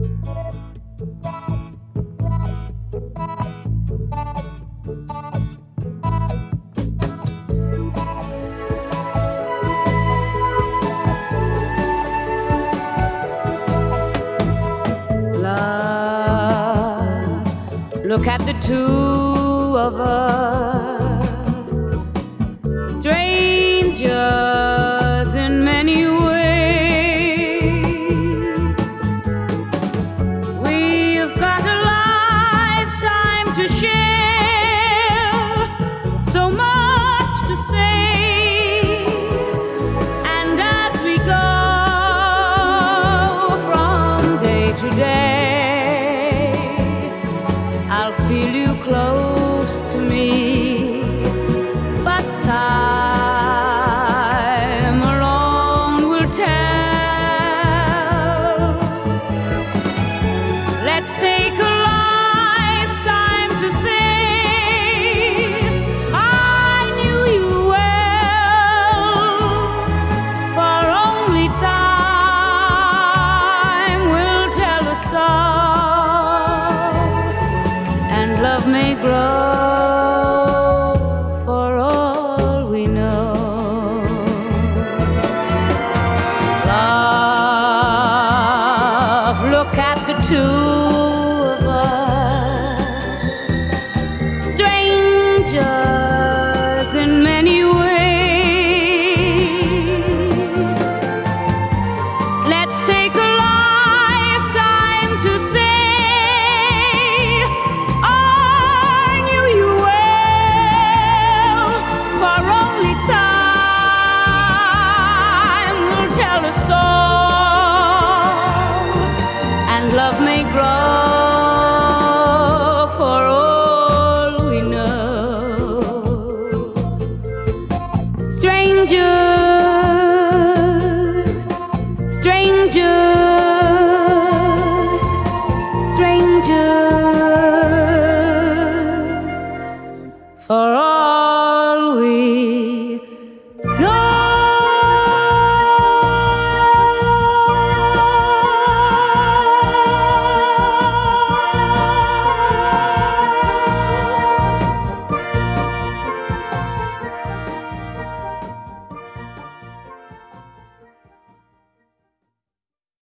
Look at the two of us, strangers in many ways. We've got a lifetime to share, so much to say, and as we go from day to day, I'll feel you close to me, but time alone will tell. Let's take a lifetime to say I knew you well, for only time will tell us all. Love may grow for all we know. Love, look at the two of us, strangers in many ways. Let's take a lifetime to say love may grow for all we know. Strangers, strangers, strangers for all